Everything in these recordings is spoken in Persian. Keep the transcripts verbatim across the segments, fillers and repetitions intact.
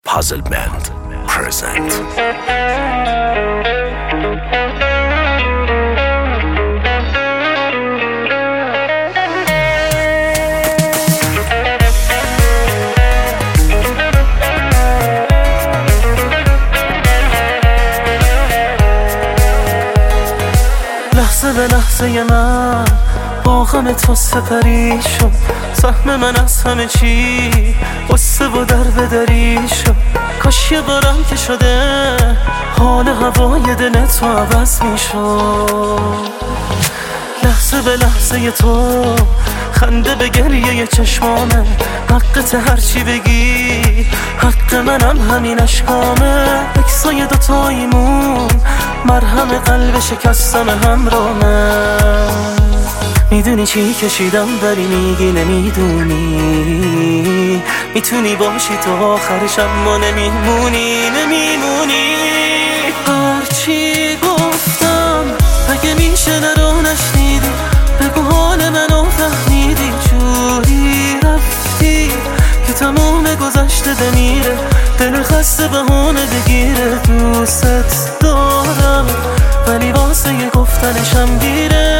Puzzle Band present. لحظه به لحظه من با غم تو سپری شد، سهم من از همه چی قصه و درد دری شد. کاش یه بارم که شده حال هوای دل تو عوض می شد. لحظه به لحظه تو خنده به گریه چشمامه، حقت هرچی بگی حق منم همین اشکامه. اکسای دوتاییمون مرهم قلب شکستم همرامه. میدونی چی کشیدم ولی میگی نمیدونی، میتونی باشی تو آخرش اما نمیمونی نمیمونی. هرچی گفتم اگه میشه نرو نشنیدی، بگو حال منو فهمیدی. جوری رفتی که تموم گذشته بمیره، دل خسته بهونه بگیره. دوست دارم ولی واسه یه گفتنشم دیره.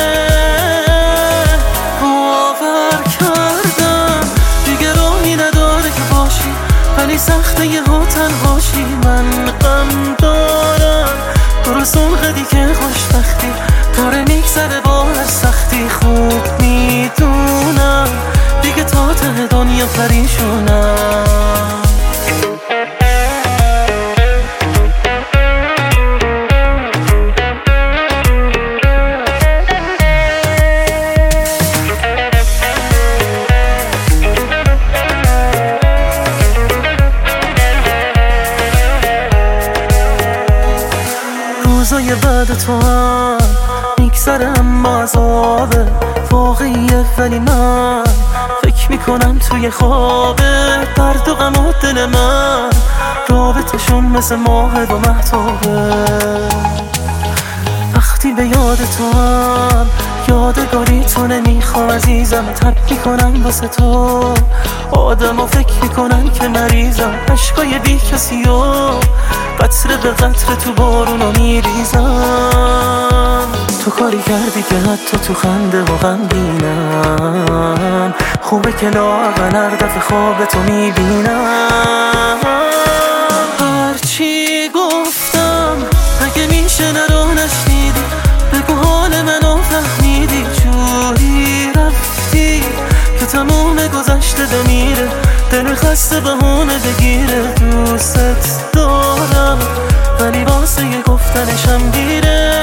باور کردم دیگه راهی نداره که باشی، ولی سخته یه ها تنهاشی. من غم دارم تو رو سنقدی که خوشبختی داره میگذره با هر سختی. خوب میدونم دیگه تا ته دنیا پریشونم. روزای بعد تو هم میگذره اما عذابه واقعیه، ولی من فکر میکنم توی خوابه. درد و غم و دل من رابطشون مثل ماه و مهتابه. وقتی به یاد تو هم یادگاری تو نمیخوام عزیزم، تب میکنم واسه تو آدم و فکر میکنم که مریضم. عشقای بی کسی و قطره به قطره تو بارونو میریزم. تو کاری کردی که حتی تو خنده و غمگینم. خوبه که لااقل هر دفعه خواب تو میبینم. هرچی گفتم اگه میشه نرو نشنیدی، بگو حال منو فهمیدی. جوری رفتی که تموم گذشته بمیره، دل خسته بهونه بگیره. دوست دارم ولی واسه یه گفتنشم دیره.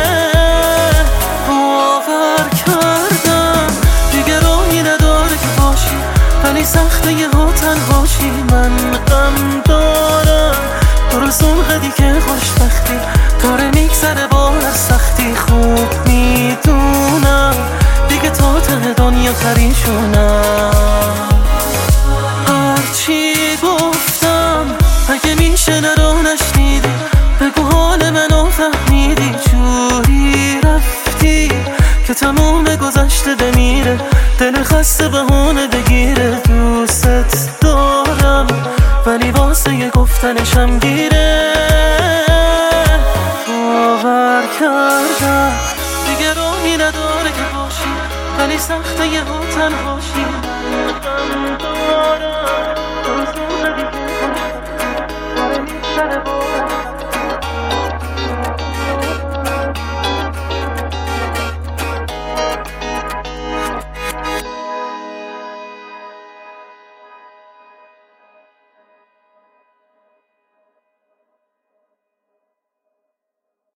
باور کردم دیگه راهی نداره که باشی، ولی سخته یه ها تنهاشی. من غم دارم تو رو سنقدی که خوشبختی داره میگذره با هر سختی. خوب میدونم دیگه تا ته دنیا پریشونم. هرچی گفتم اگه میشه نرو نشنیدی، بگو حال منو فهمیدی. جوری رفتی که تموم گذشته بمیره، دل خسته بهونه بگیره. دوست دارم ولی واسه یه گفتنشم دیره. باور کردم دیگه راهی نداره که باشی، ولی سخته یه ها تنها